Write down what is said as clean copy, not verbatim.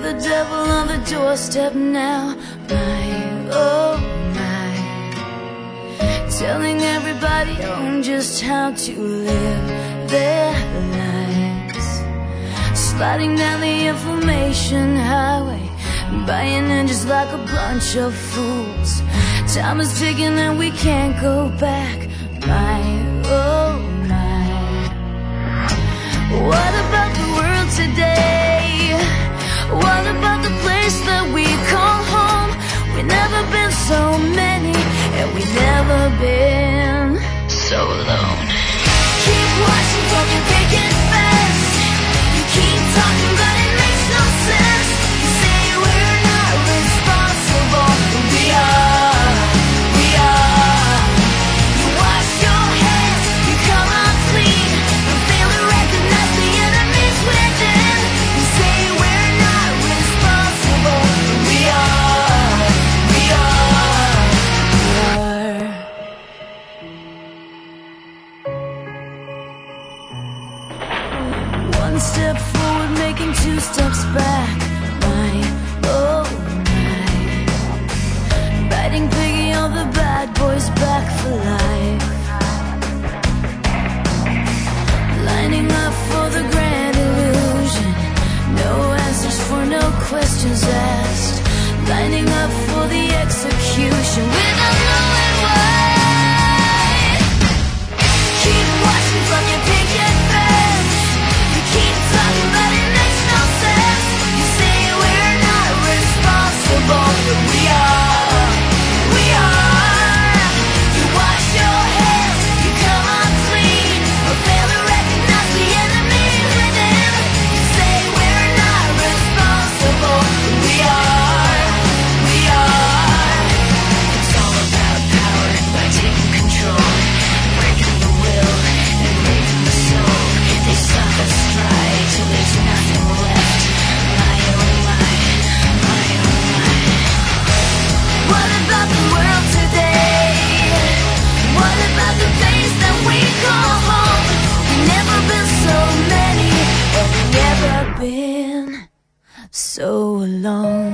the devil on the doorstep now. My, oh my, telling everybody on just how to live their lives, sliding down the information highway, buying in just like a bunch of fools. Time is ticking and we can't go back. My, oh my, what about the world today? What about the place that we call home? We've never been so many, and we've never been so alone. Keep watching from your picket fence. You keep talking but it makes no sense. You say we're not responsible, but we are, we are. You wash your hands, you come on clean, and fail to recognize the enemies within. You say we're not responsible, but we are, we are, we are. One step forward, making two steps back. My, oh my, biting piggy on the bad boys back for life, lining up for the grand illusion. No answers for no questions asked, lining up for the execution without knowing why. Keep watching from your picket fence. You keep talking but it makes no sense. You say we're not responsible, but we are, we are. You wash your hands, you come on clean, but fail to recognize the enemies within. You say we're not responsible, but we are, we are. It's all about power by taking control, breaking the will and breaking the soul. They suck us dry till there's nothing left. My oh my, my oh my. What about the world today? What about the place that we call home? We've never been so many, and we've never been so alone.